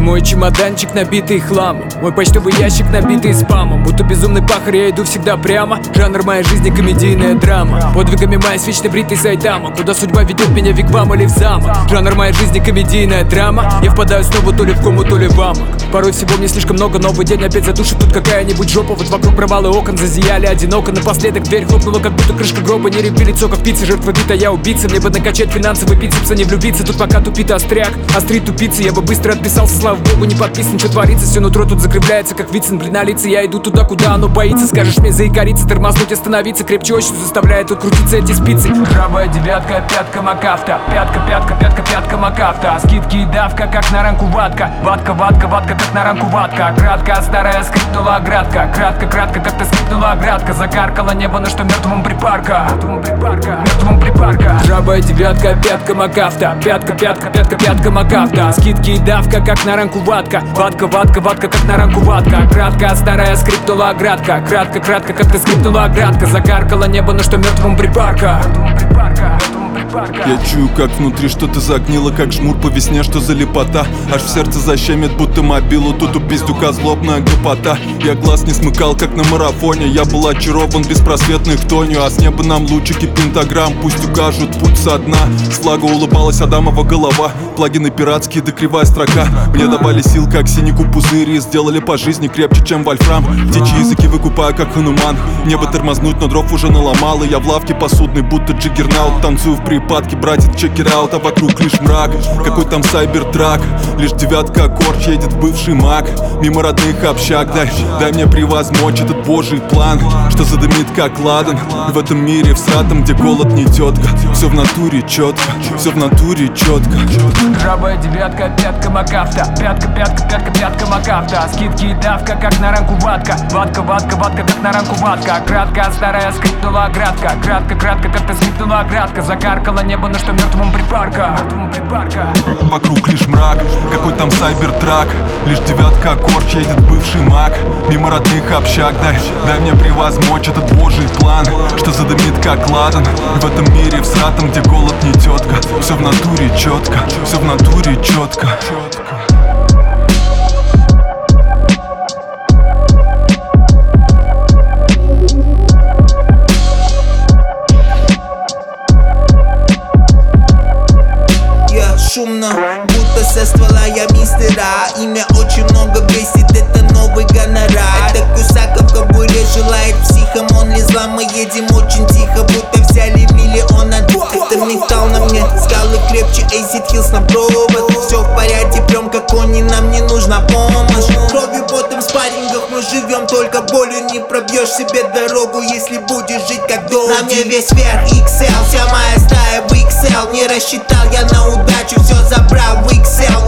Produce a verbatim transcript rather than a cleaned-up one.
Мой чемоданчик набитый хламом, мой почтовый ящик набитый спамом. Будто безумный пахарь, я иду всегда прямо. Жанр моей жизни — комедийная драма. Подвигами маясь вечно бритый Сайтама. Куда судьба ведет меня, в вигвам или в замок. Жанр моей жизни — комедийная драма. Я впадаю снова то ли в кому, то ли в амок. Порой всего мне слишком много, новый день опять задушит тут какая-нибудь жопа. Вот вокруг провалы окон зазияли одиноко. Напоследок дверь хлопнула, как будто крышка гроба. Не репи лицо, как пицца, жертва бита, я убийца. Мне бы накачать финансовый бицепс, а не влюбиться. Тут пока тупит остряк, острит тупицы. Я бы быстро отписался, слава богу, не подписан. Что творится, все нутро тут закрепляется, как Вицин. Блин, на лице я иду туда, куда оно боится. Скажешь мне заикариться, тормознуть, остановиться. Крепче очень заставляет тут крутиться эти спицы. Рабая девятка, пятка, макафта. Пятка, пятка, пятка, пятка, макафта. Скидки и давка, как на ранку ватка. Ватка, ватка, ватка, как на ранку ватка. Кратко, старая скрипнула оградка. Кратко, кратко, как-то скрипнула оградка. Закаркало небо, на что мертвым припарка. Мертвым припарка, мертвым припарка. Рабая девятка, пятка, макафта. Пятка, пятка, пятка, пятка, макафта. Скидки и давка, как на ранку ватка. Ватка, ватка, ватка, как на ранку ватка. Кратко, старая скрипнула оградка. Кратко, кратко, как-то скрипнула оградка. Закаркало небо, на что мертвым припарка. Мертвым припарка. Я чую, как внутри что-то загнило, как жмур по весне, что за лепота. Аж в сердце защемит, будто мобилу. Тут у пиздюка злобная гопота. Я глаз не смыкал, как на марафоне. Я был очарован беспросветной хтонью. А с неба нам лучики пентаграмм пусть укажут путь со дна. С флага улыбалась Адамова голова. Плагины пиратские, да кривая строка. Мне давали сил, как синику пузыри. Сделали по жизни крепче, чем вольфрам. Птичьи языки выкупаю, как хануман. Небо тормознуть, но дров уже наломал. И я в лавке посудной, будто джиггернаут. Танцую в припадке, братец, чекер-аут. А вокруг лишь мрак, какой там сайбертрак. Лишь девятка аккорд едет бывший маг. Мимо родных общак, дай, дай мне превозмочь этот божий план, что задымит как ладан. В этом мире всратом, где голод не тетка. Все в натуре четко, все в натуре четко. Рабая девятка, пятка, макафта. Пятка, пятка, пятка, пятка, макафта. Скидки и давка, как на ранку ватка. Ватка, ватка, ватка, как на ранку ватка. Кратко, старая скрипнула оградка. Кратко, кратко, как-то скрипнула оградка. Закаркало небо, на что мертвым припарка. Мертвым припарка. Вокруг лишь мрак, какой там сайбертрак. Лишь девятка аккорд едет бывший маг. Мимо родных общак, дай, дай мне превозмочь этот божий план, что задымит как ладан. В этом мире всратом, где голод не тетка. Все в натуре четко, все в натуре четко. Шумно, будто со ствола я мистера. Имя очень много бесит, это новый гонорар. Это кусака в кобуре желает психом. Он не зла, мы едем очень тихо, будто взяли миллион. Это металл на мне, скалы крепче, эйсид хилс на провод. Все в порядке, прям как они, нам не нужна помощь. Кровью, потом в спаррингах мы живем, только болью не пробьешь себе дорогу, если будешь жить как Доуди. На мне весь верх икс эл, вся моя стая в икс эл. Не рассчитал я на удачу, все забрал в икс эл.